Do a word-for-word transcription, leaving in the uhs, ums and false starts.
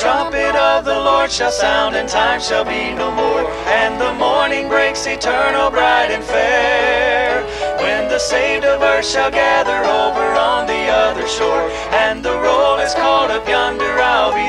trumpet of the Lord shall sound, and time shall be no more, and the morning breaks eternal, bright and fair, when the saved of earth shall gather over on the other shore, and the roll is called up yonder, I'll be